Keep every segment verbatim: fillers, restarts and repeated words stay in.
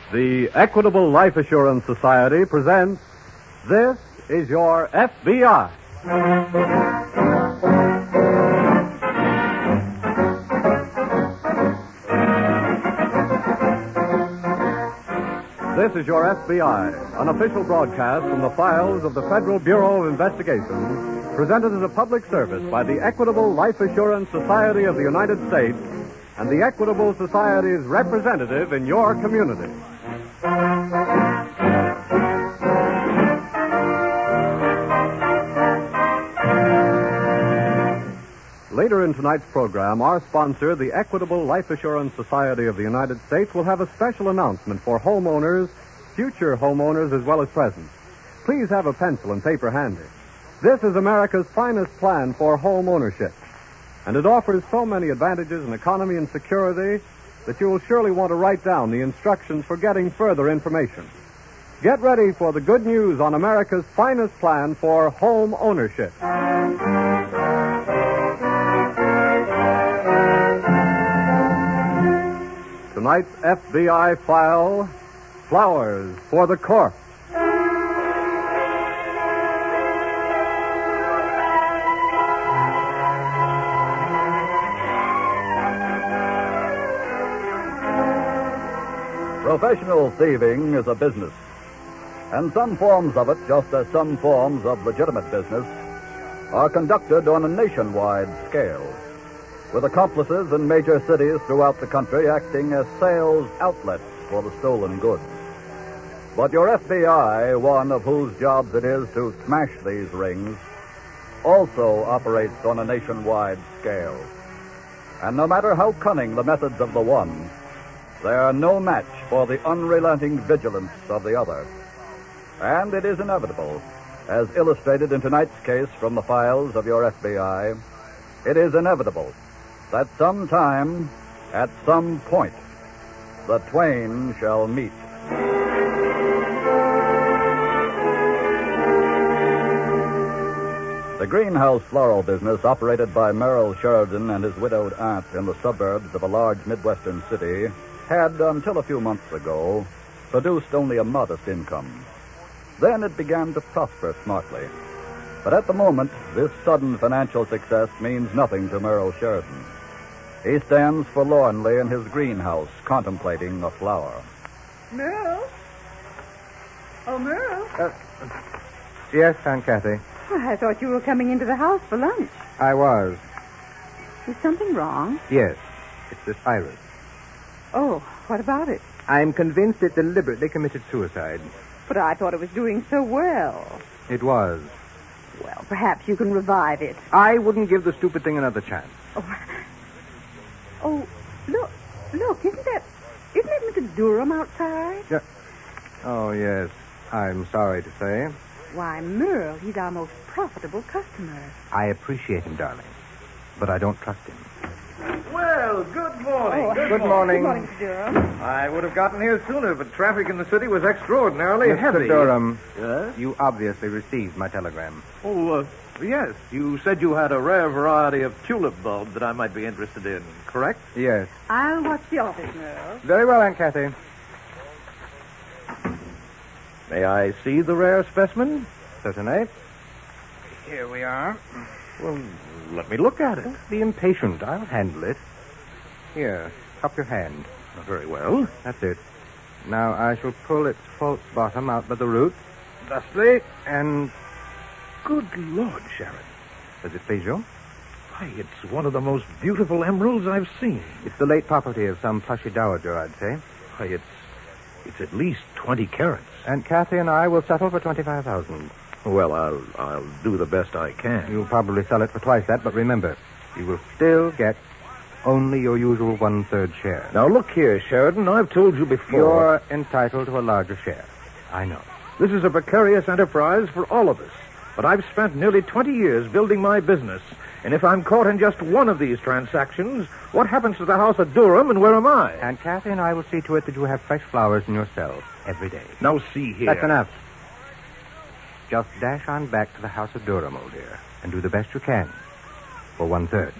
The Equitable Life Assurance Society presents This is Your F B I. This is Your F B I, an official broadcast from the files of the Federal Bureau of Investigation, presented as a public service by the Equitable Life Assurance Society of the United States and the Equitable Society's representative in your community. Later in tonight's program, our sponsor, the Equitable Life Assurance Society of the United States, will have a special announcement for homeowners, future homeowners as well as present. Please have a pencil and paper handy. This is America's finest plan for home ownership, and it offers so many advantages in economy and security that you will surely want to write down the instructions for getting further information. Get ready for the good news on America's finest plan for home ownership. Tonight's F B I file, Flowers for the Corpse. Professional thieving is a business, and some forms of it, just as some forms of legitimate business, are conducted on a nationwide scale, with accomplices in major cities throughout the country acting as sales outlets for the stolen goods. But your F B I, one of whose jobs it is to smash these rings, also operates on a nationwide scale. And no matter how cunning the methods of the one, they are no match for the unrelenting vigilance of the other. And it is inevitable, as illustrated in tonight's case from the files of your F B I, it is inevitable that sometime, at some point, the twain shall meet. The greenhouse floral business operated by Merrill Sheridan and his widowed aunt in the suburbs of a large Midwestern city had, until a few months ago, produced only a modest income. Then it began to prosper smartly. But at the moment, this sudden financial success means nothing to Merrill Sheridan. He stands forlornly in his greenhouse, contemplating a flower. Merrill? Oh, Merrill? Uh, yes, Aunt Kathy. Oh, I thought you were coming into the house for lunch. I was. Is something wrong? Yes. It's this iris. Oh, what about it? I'm convinced it deliberately committed suicide. But I thought it was doing so well. It was. Well, perhaps you can revive it. I wouldn't give the stupid thing another chance. Oh, oh look, look, isn't that, isn't that Mister Durham outside? Yeah. Oh, yes. I'm sorry to say. Why, Merle, he's our most profitable customer. I appreciate him, darling, but I don't trust him. Well, good morning. Oh, good, good morning. morning. Good morning, Mister Durham. I would have gotten here sooner, but traffic in the city was extraordinarily Mister heavy. Durham, Yes? you obviously received my telegram. Oh, uh, yes. You said you had a rare variety of tulip bulbs that I might be interested in, correct? Yes. I'll watch the office, Merle. Very well, Aunt Kathy. May I see the rare specimen? Certainly. Here we are. Well, let me look at it. Don't be impatient. I'll handle it. Here, cup your hand. Very well. That's it. Now I shall pull its false bottom out by the root, thusly, and... Good Lord, Sharon. Does it please you? Why, it's one of the most beautiful emeralds I've seen. It's the late property of some plushy dowager, I'd say. Why, it's it's at least twenty carats. Aunt Kathy and I will settle for twenty-five thousand. Well, I'll I'll do the best I can. You'll probably sell it for twice that, but remember, you will still get only your usual one-third share. Now, look here, Sheridan. I've told you before. You're entitled to a larger share. I know. This is a precarious enterprise for all of us. But I've spent nearly twenty years building my business. And if I'm caught in just one of these transactions, what happens to the house of Durham and where am I? Aunt Kathy and I will see to it that you have fresh flowers in your cell every day. Now, see here. That's enough. Just dash on back to the house of Durham, old dear, and do the best you can for one-third.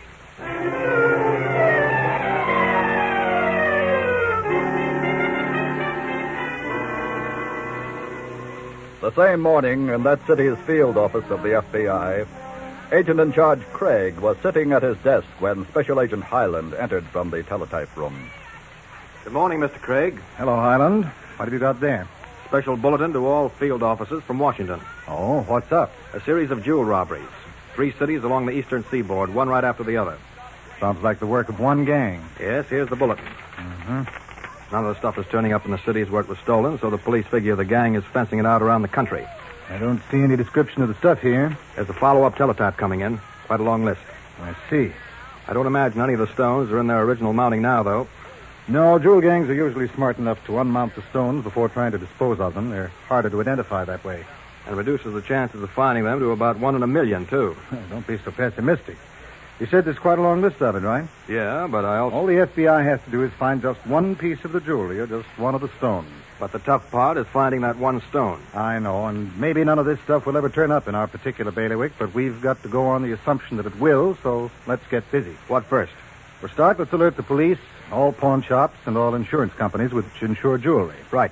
The same morning, in that city's field office of the F B I, Agent in Charge Craig was sitting at his desk when Special Agent Highland entered from the teletype room. Good morning, Mister Craig. Hello, Highland. What have you got there? Special bulletin to all field offices from Washington. Oh, what's up? A series of jewel robberies. Three cities along the eastern seaboard, one right after the other. Sounds like the work of one gang. Yes, here's the bulletin. Mm-hmm. None of the stuff is turning up in the cities where it was stolen, so the police figure the gang is fencing it out around the country. I don't see any description of the stuff here. There's a follow-up teletype coming in. Quite a long list. I see. I don't imagine any of the stones are in their original mounting now, though. No, jewel gangs are usually smart enough to unmount the stones before trying to dispose of them. They're harder to identify that way. And reduces the chances of finding them to about one in a million, too. Don't be so pessimistic. You said there's quite a long list of it, right? Yeah, but I also... All the F B I has to do is find just one piece of the jewelry or just one of the stones. But the tough part is finding that one stone. I know, and maybe none of this stuff will ever turn up in our particular bailiwick, but we've got to go on the assumption that it will, so let's get busy. What first? For start, let's alert the police, all pawn shops, and all insurance companies which insure jewelry. Right.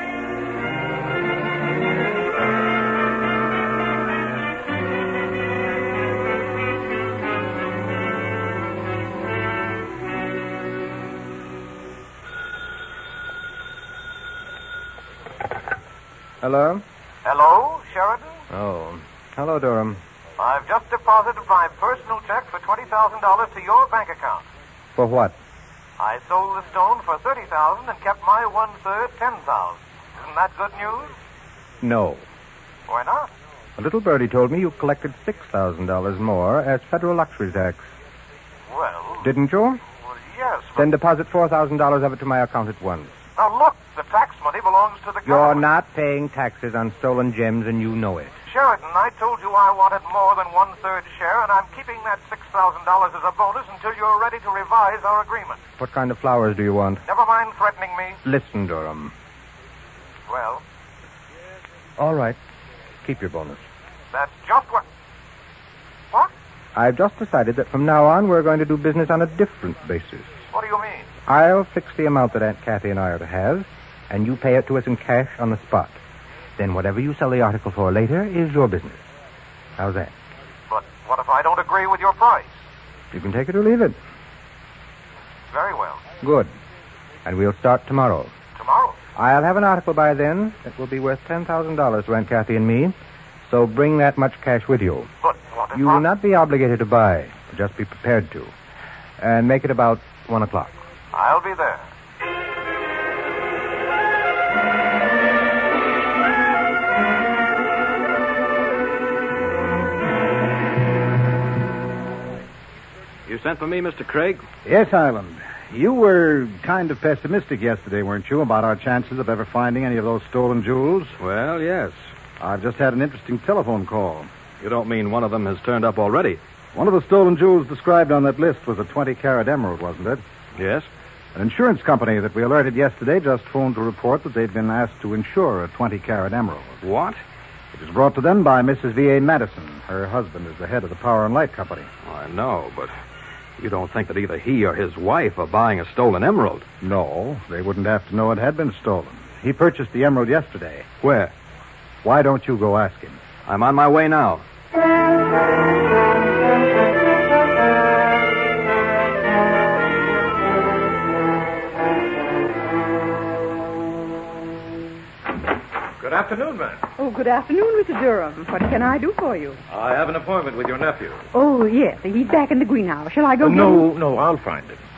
Hello? Hello, Sheridan? Oh. Hello, Durham. I've just deposited my personal check for twenty thousand dollars to your bank account. For what? I sold the stone for thirty thousand dollars and kept my one-third, ten thousand dollars. Isn't that good news? No. Why not? A little birdie told me you collected six thousand dollars more as federal luxury tax. Well... Didn't you? Well, yes, but... Then deposit four thousand dollars of it to my account at once. Now, look, the tax money belongs to the You're government. not paying taxes on stolen gems, and you know it. Sheridan, I told you I wanted more than one-third share, and I'm keeping that six thousand dollars as a bonus until you're ready to revise our agreement. What kind of flowers do you want? Never mind threatening me. Listen, Durham. Well, All right. Keep your bonus. that's just what... What? I've just decided that from now on we're going to do business on a different basis. What do you mean? I'll fix the amount that Aunt Kathy and I are to have, and you pay it to us in cash on the spot. Then whatever you sell the article for later is your business. How's that? But what if I don't agree with your price? You can take it or leave it. Very well. Good. And we'll start tomorrow. Tomorrow? I'll have an article by then that will be worth ten thousand dollars to Aunt Kathy and me, so bring that much cash with you. But what if You I... will not be obligated to buy, just be prepared to. And make it about one o'clock. I'll be there. You sent for me, Mister Craig? Yes, Highland. You were kind of pessimistic yesterday, weren't you, about our chances of ever finding any of those stolen jewels? Well, yes. I've just had an interesting telephone call. You don't mean one of them has turned up already? One of the stolen jewels described on that list was a twenty-carat emerald, wasn't it? Yes. An insurance company that we alerted yesterday just phoned to report that they'd been asked to insure a twenty-carat emerald. What? It was brought to them by Missus V A Madison. Her husband is the head of the Power and Light Company. I know, but you don't think that either he or his wife are buying a stolen emerald? No, they wouldn't have to know it had been stolen. He purchased the emerald yesterday. Where? Why don't you go ask him? I'm on my way now. Good afternoon, ma'am. Oh, good afternoon, Mister Durham. What can I do for you? I have an appointment with your nephew. Oh, yes. He's back in the greenhouse. Shall I go Uh, get no, him? no, I'll find him.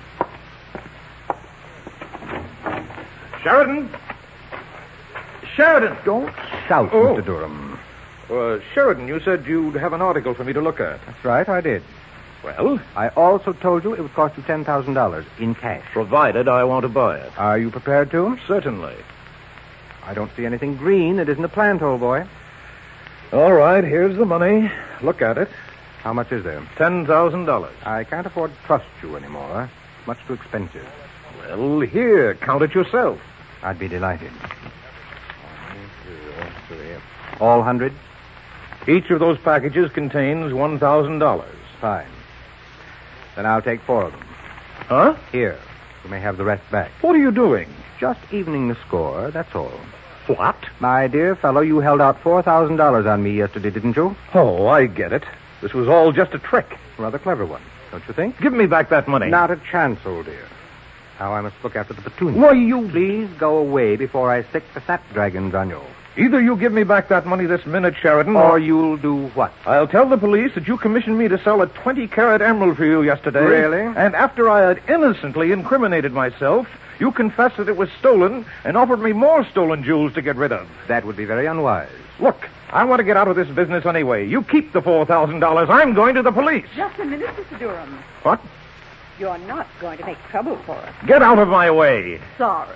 Sheridan! Sheridan! Don't shout, Oh. Mister Durham. Uh, Sheridan, you said you'd have an article for me to look at. That's right, I did. Well, I also told you it would cost you ten thousand dollars in cash. provided I want to buy it. Are you prepared to? Certainly. I don't see anything green. It isn't a plant, old boy. All right, here's the money. Look at it. How much is there? Ten thousand dollars. I can't afford to trust you anymore. It's much too expensive. Well, here, count it yourself. I'd be delighted. One, two, three. All hundred? Each of those packages contains one thousand dollars. Fine. Then I'll take four of them. Huh? Here. You may have the rest back. What are you doing? Just evening the score, that's all. What? My dear fellow, you held out four thousand dollars on me yesterday, didn't you? Oh, I get it. This was all just a trick. Rather clever one, don't you think? Give me back that money. Not a chance, old dear. Now I must look after the petunia. Why, you... Please go away before I stick the snapdragons on you. Either you give me back that money this minute, Sheridan, Or you'll do what? I'll tell the police that you commissioned me to sell a twenty-carat emerald for you yesterday. Really? And after I had innocently incriminated myself, you confessed that it was stolen and offered me more stolen jewels to get rid of. That would be very unwise. Look, I want to get out of this business anyway. You keep the four thousand dollars. I'm going to the police. Just a minute, Mister Durham. What? You're not going to make trouble for us. Get out of my way. Sorry.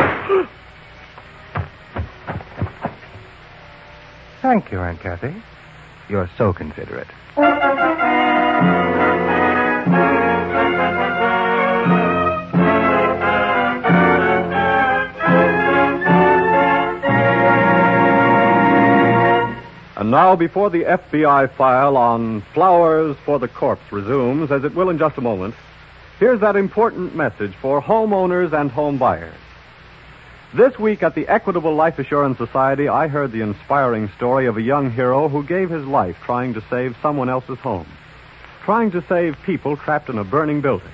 Thank you, Aunt Kathy. You're so considerate. And now, before the F B I file on Flowers for the Corpse resumes, as it will in just a moment, here's that important message for homeowners and home buyers. This week at the Equitable Life Assurance Society, I heard the inspiring story of a young hero who gave his life trying to save someone else's home, trying to save people trapped in a burning building.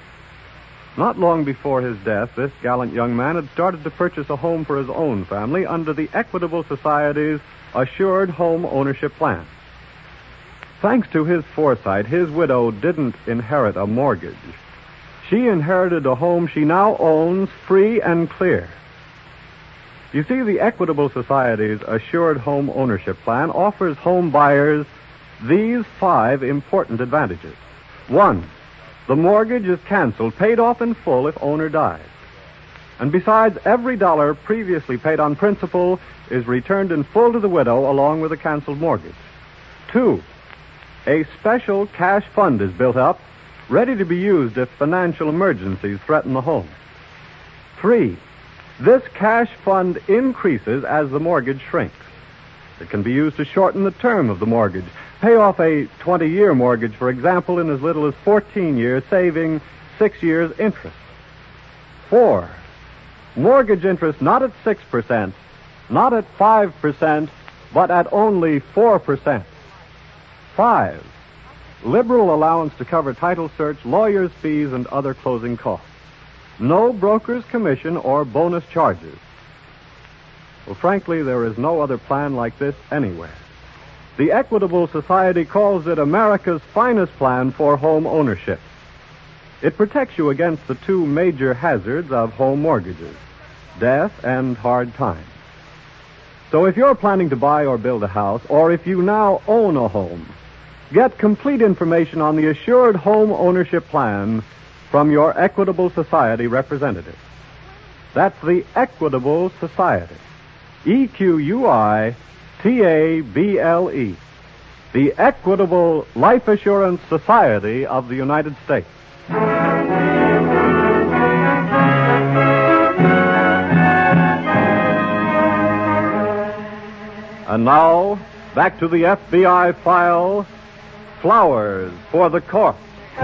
Not long before his death, this gallant young man had started to purchase a home for his own family under the Equitable Society's Assured Home Ownership Plan. Thanks to his foresight, his widow didn't inherit a mortgage. She inherited a home she now owns free and clear. You see, the Equitable Society's Assured Home Ownership Plan offers home buyers these five important advantages. One, the mortgage is canceled, paid off in full if owner dies. And besides, every dollar previously paid on principal is returned in full to the widow along with a canceled mortgage. Two, a special cash fund is built up, ready to be used if financial emergencies threaten the home. Three, this cash fund increases as the mortgage shrinks. It can be used to shorten the term of the mortgage. Pay off a twenty-year mortgage, for example, in as little as fourteen years, saving six years' interest. Four, mortgage interest not at six percent, not at five percent, but at only four percent. Five, liberal allowance to cover title search, lawyer's fees, and other closing costs. No broker's commission or bonus charges. Well, frankly, there is no other plan like this anywhere. The Equitable Society calls it America's finest plan for home ownership. It protects you against the two major hazards of home mortgages, death and hard times. So if you're planning to buy or build a house, or if you now own a home, get complete information on the Assured Home Ownership Plan from your Equitable Society representative. That's the Equitable Society. E Q U I T A B L E. The Equitable Life Assurance Society of the United States. And now, back to the F B I file, Flowers for the Corpse.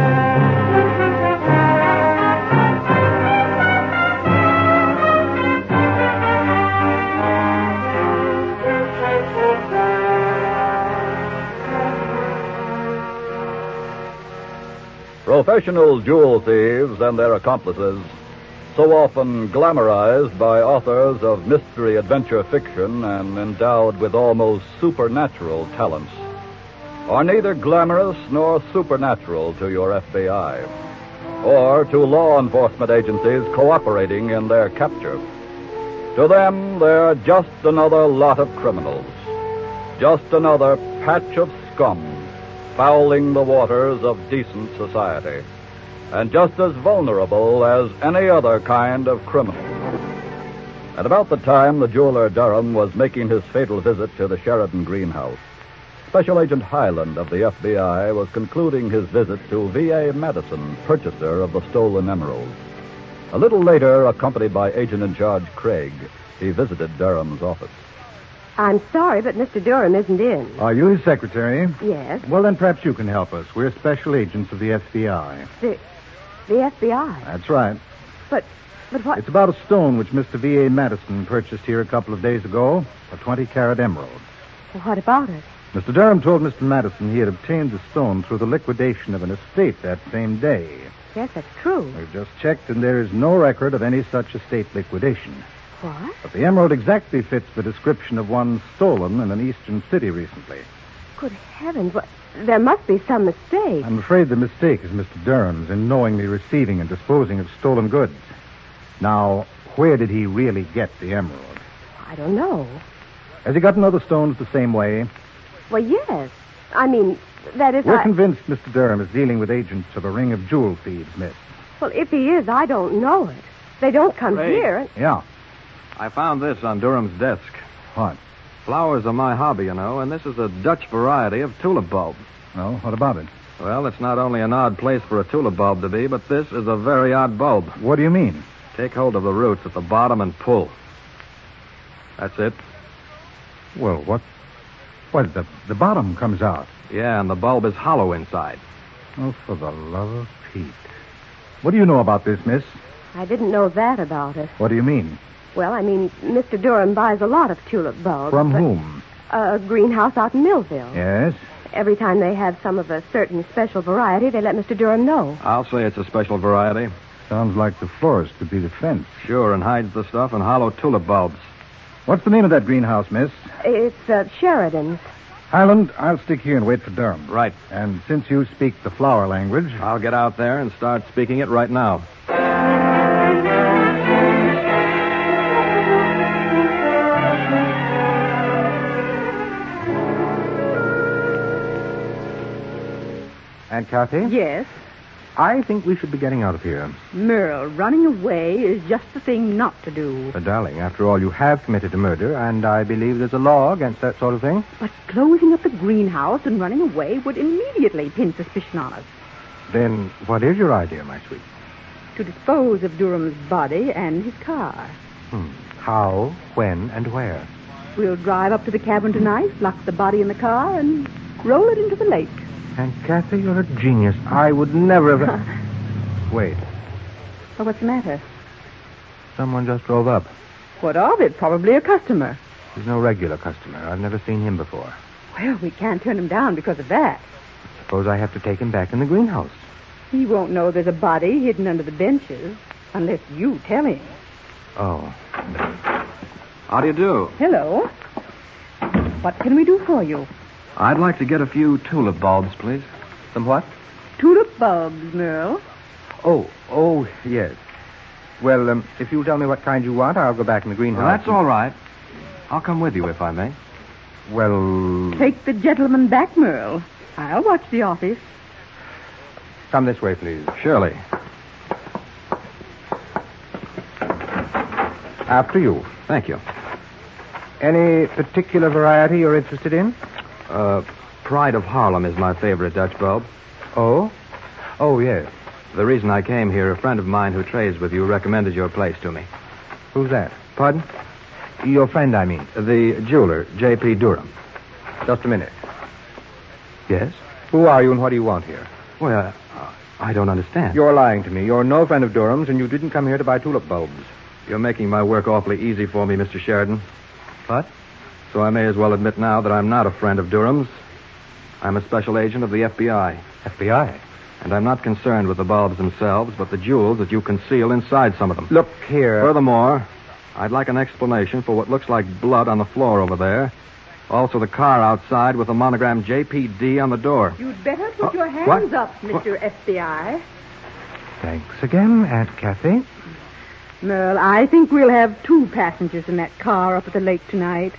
Professional jewel thieves and their accomplices, so often glamorized by authors of mystery adventure fiction and endowed with almost supernatural talents, are neither glamorous nor supernatural to your F B I, or to law enforcement agencies cooperating in their capture. To them, they're just another lot of criminals, just another patch of scum fouling the waters of decent society, and just as vulnerable as any other kind of criminal. At about the time the jeweler Durham was making his fatal visit to the Sheridan greenhouse, Special Agent Highland of the F B I was concluding his visit to V A Madison, purchaser of the stolen emeralds. A little later, accompanied by Agent-in-Charge Craig, he visited Durham's office. I'm sorry, but Mister Durham isn't in. Are you his secretary? Yes. Well, then perhaps you can help us. We're special agents of the F B I. The, the F B I? That's right. But But what... It's about a stone which Mister V A Madison purchased here a couple of days ago, a twenty-carat emerald. Well, what about it? Mister Durham told Mister Madison he had obtained the stone through the liquidation of an estate that same day. Yes, that's true. We've just checked, and there is no record of any such estate liquidation. What? But the emerald exactly fits the description of one stolen in an eastern city recently. Good heavens, what... There must be some mistake. I'm afraid the mistake is Mister Durham's in knowingly receiving and disposing of stolen goods. Now, where did he really get the emerald? I don't know. Has he gotten other stones the same way? Well, yes. I mean, that is... We're I... convinced Mister Durham is dealing with agents of a ring of jewel thieves, miss. Well, if he is, I don't know it. They don't come Ray. here. Yeah. I found this on Durham's desk. What? Flowers are my hobby, you know, and this is a Dutch variety of tulip bulb. Well, what about it? Well, it's not only an odd place for a tulip bulb to be, but this is a very odd bulb. What do you mean? Take hold of the roots at the bottom and pull. That's it. Well, what? What, the, the bottom comes out. Yeah, and the bulb is hollow inside. Oh, for the love of Pete. What do you know about this, miss? I didn't know that about it. What do you mean? Well, I mean, Mister Durham buys a lot of tulip bulbs. From but- whom? A greenhouse out in Millville. Yes? Every time they have some of a certain special variety, they let Mister Durham know. I'll say it's a special variety. Sounds like the florist could be the fence. Sure, and hides the stuff in hollow tulip bulbs. What's the name of that greenhouse, miss? It's uh, Sheridan's. Highland, I'll stick here and wait for Durham. Right. And since you speak the flower language... I'll get out there and start speaking it right now. Aunt Kathy? Yes? I think we should be getting out of here. Merle, running away is just the thing not to do. But, darling, after all, you have committed a murder, and I believe there's a law against that sort of thing. But closing up the greenhouse and running away would immediately pin suspicion on us. Then what is your idea, my sweet? To dispose of Durham's body and his car. Hmm. How, when, and where? We'll drive up to the cabin tonight, lock the body in the car, and roll it into the lake. Aunt Kathy, you're a genius. I would never have... Wait. Well, what's the matter? Someone just drove up. What of it? Probably a customer. He's no regular customer. I've never seen him before. Well, we can't turn him down because of that. Suppose I have to take him back in the greenhouse. He won't know there's a body hidden under the benches unless you tell him. Oh. How do you do? Hello. What can we do for you? I'd like to get a few tulip bulbs, please. Some what? Tulip bulbs, Merle. Oh, oh, yes. Well, um, if you'll tell me what kind you want, I'll go back in the greenhouse. Well, that's all right. I'll come with you, if I may. Well... Take the gentleman back, Merle. I'll watch the office. Come this way, please. Surely. After you. Thank you. Any particular variety you're interested in? Uh, Pride of Harlem is my favorite Dutch bulb. Oh? Oh, yes. The reason I came here, a friend of mine who trades with you recommended your place to me. Who's that? Pardon? Your friend, I mean. The jeweler, J P. Durham. Just a minute. Yes? Who are you and what do you want here? Well, uh, I don't understand. You're lying to me. You're no friend of Durham's, and you didn't come here to buy tulip bulbs. You're making my work awfully easy for me, Mister Sheridan. What? So I may as well admit now that I'm not a friend of Durham's. I'm a special agent of the F B I. F B I? And I'm not concerned with the bulbs themselves, but the jewels that you conceal inside some of them. Look here. Furthermore, I'd like an explanation for what looks like blood on the floor over there. Also the car outside with the monogram J P D on the door. You'd better put Oh, your hands what? up, Mister F B I. Thanks again, Aunt Kathy. Merle, I think we'll have two passengers in that car up at the lake tonight.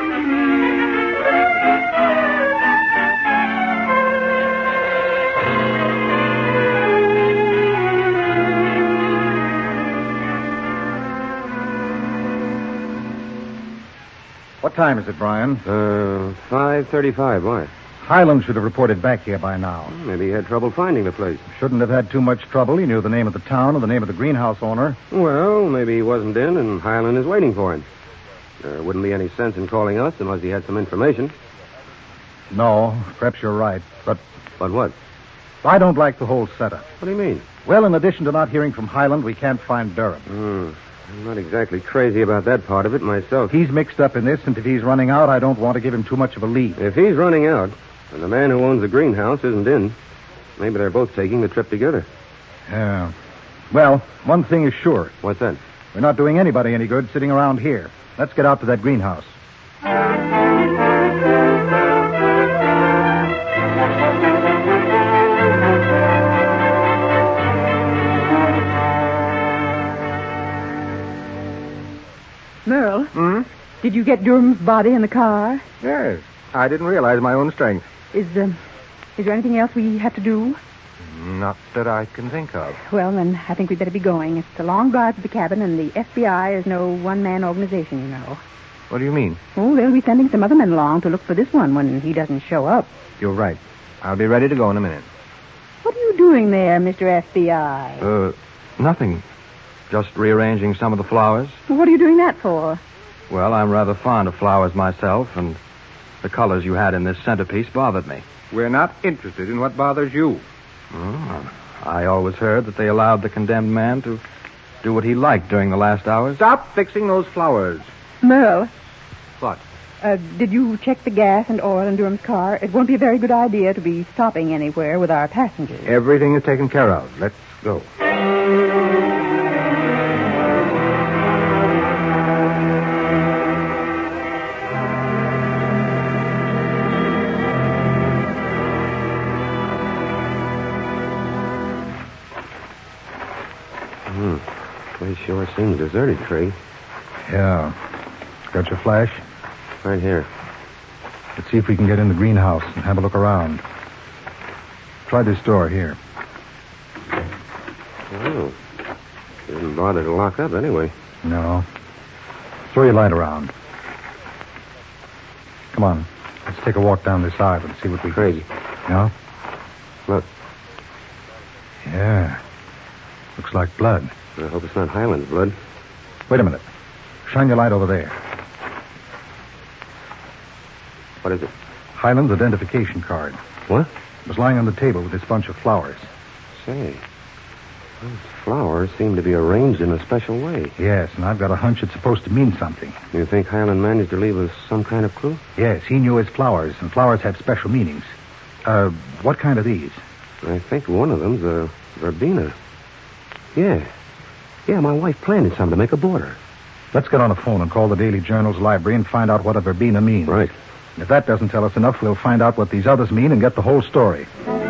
What time is it, Brian? Uh, five thirty-five. Why? Highland should have reported back here by now. Maybe he had trouble finding the place. Shouldn't have had too much trouble. He knew the name of the town and the name of the greenhouse owner. Well, maybe he wasn't in, and Highland is waiting for him. There wouldn't be any sense in calling us unless he had some information. No, perhaps you're right. But But what? I don't like the whole setup. What do you mean? Well, in addition to not hearing from Highland, we can't find Durham. Hmm. I'm not exactly crazy about that part of it myself. He's mixed up in this, and if he's running out, I don't want to give him too much of a lead. If he's running out, and the man who owns the greenhouse isn't in, maybe they're both taking the trip together. Yeah. Well, one thing is sure. What's that? We're not doing anybody any good sitting around here. Let's get out to that greenhouse. Merle, Hmm? did you get Durham's body in the car? Yes. I didn't realize my own strength. Is, um, is there anything else we have to do? Not that I can think of. Well, then I think we'd better be going. It's a long drive to the cabin, and the F B I is no one-man organization, you know. What do you mean? Oh, they'll be sending some other men along to look for this one when he doesn't show up. You're right. I'll be ready to go in a minute. What are you doing there, Mister F B I? Uh, nothing. Just rearranging some of the flowers. What are you doing that for? Well, I'm rather fond of flowers myself, and the colors you had in this centerpiece bothered me. We're not interested in what bothers you. Oh, I always heard that they allowed the condemned man to do what he liked during the last hours. Stop fixing those flowers. Merle. What? Uh, did you check the gas and oil in Durham's car? It won't be a very good idea to be stopping anywhere with our passengers. Everything is taken care of. Let's go. Hmm. Place sure seems deserted, Craig. Yeah. Got your flash? Right here. Let's see if we can get in the greenhouse and have a look around. Try this door here. Oh. Didn't bother to lock up anyway. No. Throw your light around. Come on. Let's take a walk down this aisle and see what we... Craig. Yeah? Look. Yeah. Looks like blood. I hope it's not Highland's blood. Wait a minute. Shine your light over there. What is it? Highland's identification card. What? It was lying on the table with this bunch of flowers. Say, those flowers seem to be arranged in a special way. Yes, and I've got a hunch it's supposed to mean something. You think Highland managed to leave us some kind of clue? Yes, he knew his flowers, and flowers have special meanings. Uh, what kind are these? I think one of them's a verbena. Yeah. Yeah, my wife planted some to make a border. Let's get on the phone and call the Daily Journal's library and find out what a verbena means. Right. And if that doesn't tell us enough, we'll find out what these others mean and get the whole story.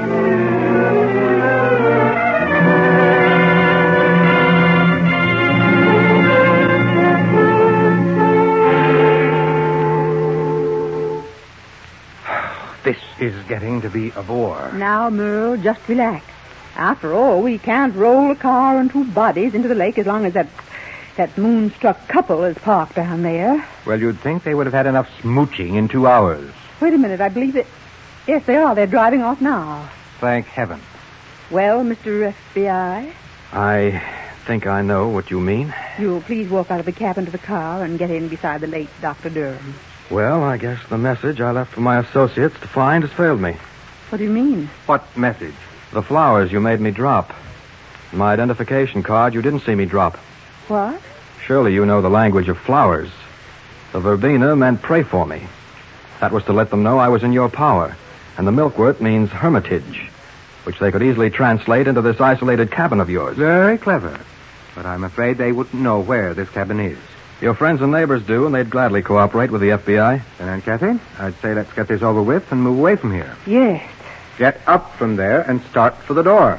This is getting to be a bore. Now, Merle, just relax. After all, we can't roll a car and two bodies into the lake as long as that that moonstruck couple is parked down there. Well, you'd think they would have had enough smooching in two hours. Wait a minute, I believe it. Yes, they are. They're driving off now. Thank heaven. Well, Mister F B I? I think I know what you mean. You'll please walk out of the cabin to the car and get in beside the late Doctor Durham. Well, I guess the message I left for my associates to find has failed me. What do you mean? What message? The flowers you made me drop. My identification card you didn't see me drop. What? Surely you know the language of flowers. The verbena meant pray for me. That was to let them know I was in your power. And the milkwort means hermitage, which they could easily translate into this isolated cabin of yours. Very clever. But I'm afraid they wouldn't know where this cabin is. Your friends and neighbors do, and they'd gladly cooperate with the F B I. Then, Aunt Kathy, I'd say let's get this over with and move away from here. Yes. Get up from there and start for the door.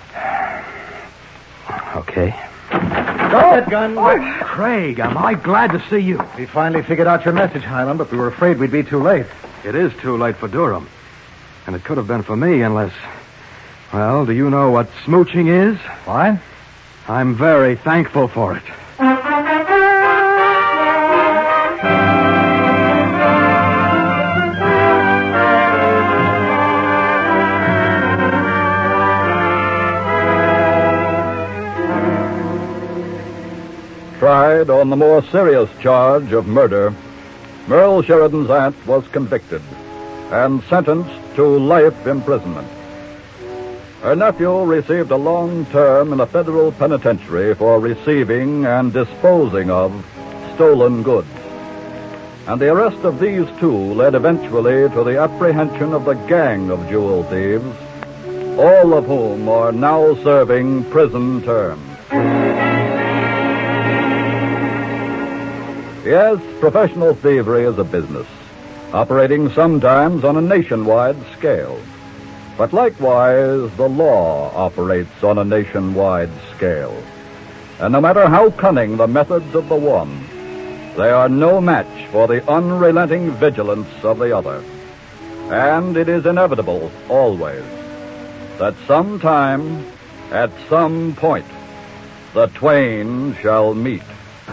Okay. Drop that gun. Oh. Craig, am I glad to see you. We finally figured out your message, Highland, but we were afraid we'd be too late. It is too late for Durham. And it could have been for me unless... Well, do you know what smooching is? Why? I'm very thankful for it. Tried on the more serious charge of murder, Merle Sheridan's aunt was convicted and sentenced to life imprisonment. Her nephew received a long term in a federal penitentiary for receiving and disposing of stolen goods. And the arrest of these two led eventually to the apprehension of the gang of jewel thieves, all of whom are now serving prison terms. Yes, professional thievery is a business, operating sometimes on a nationwide scale. But likewise, the law operates on a nationwide scale. And no matter how cunning the methods of the one, they are no match for the unrelenting vigilance of the other. And it is inevitable, always, that sometime, at some point, the twain shall meet.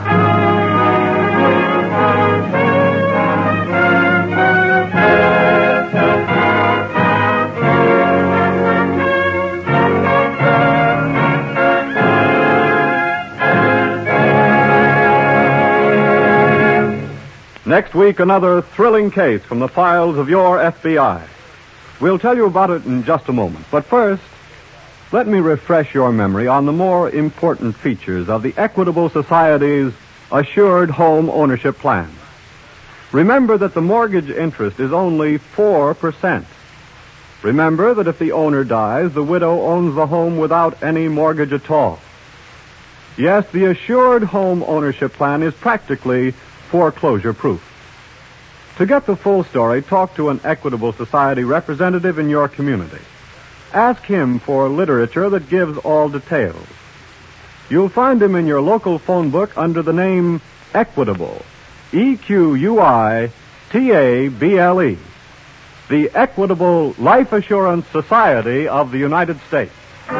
Next week, another thrilling case from the files of your F B I. We'll tell you about it in just a moment. But first, let me refresh your memory on the more important features of the Equitable Society's Assured Home Ownership Plan. Remember that the mortgage interest is only four percent. Remember that if the owner dies, the widow owns the home without any mortgage at all. Yes, the Assured Home Ownership Plan is practically foreclosure-proof. To get the full story, talk to an Equitable Society representative in your community. Ask him for literature that gives all details. You'll find him in your local phone book under the name Equitable, E Q U I T A B L E, the Equitable Life Assurance Society of the United States.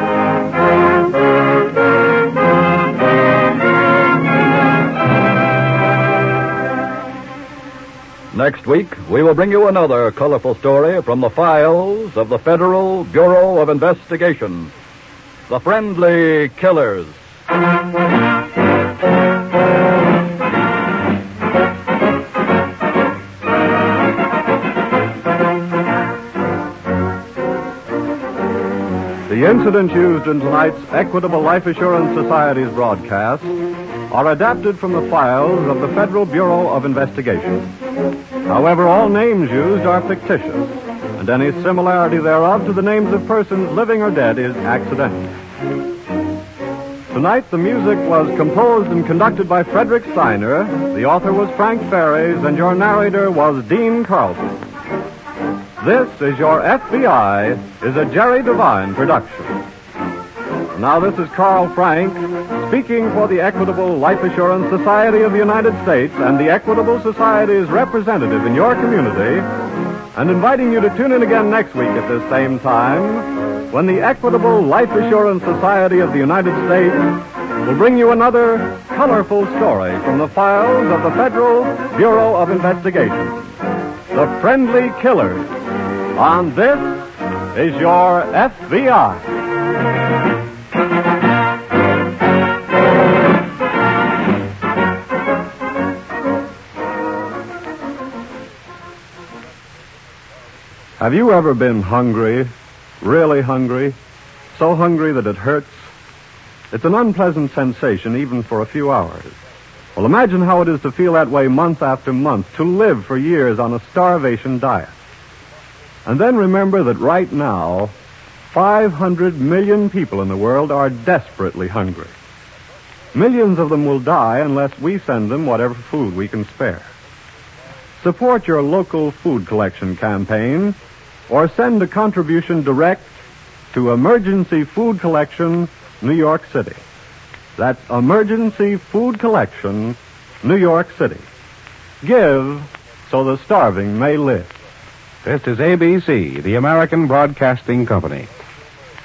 Next week, we will bring you another colorful story from the files of the Federal Bureau of Investigation, The Friendly Killers. The incidents used in tonight's Equitable Life Assurance Society's broadcast are adapted from the files of the Federal Bureau of Investigation. However, all names used are fictitious, and any similarity thereof to the names of persons living or dead is accidental. Tonight, the music was composed and conducted by Frederick Steiner, the author was Frank Ferries, and your narrator was Dean Carlson. This is Your F B I is a Jerry Devine production. Now, this is Carl Frank speaking for the Equitable Life Assurance Society of the United States and the Equitable Society's representative in your community, and inviting you to tune in again next week at this same time when the Equitable Life Assurance Society of the United States will bring you another colorful story from the files of the Federal Bureau of Investigation, The Friendly Killers. On This is Your F B I. Have you ever been hungry, really hungry, so hungry that it hurts? It's an unpleasant sensation even for a few hours. Well, imagine how it is to feel that way month after month, to live for years on a starvation diet. And then remember that right now, five hundred million people in the world are desperately hungry. Millions of them will die unless we send them whatever food we can spare. Support your local food collection campaign or send a contribution direct to Emergency Food Collection, New York City. That's Emergency Food Collection, New York City. Give so the starving may live. This is A B C, the American Broadcasting Company.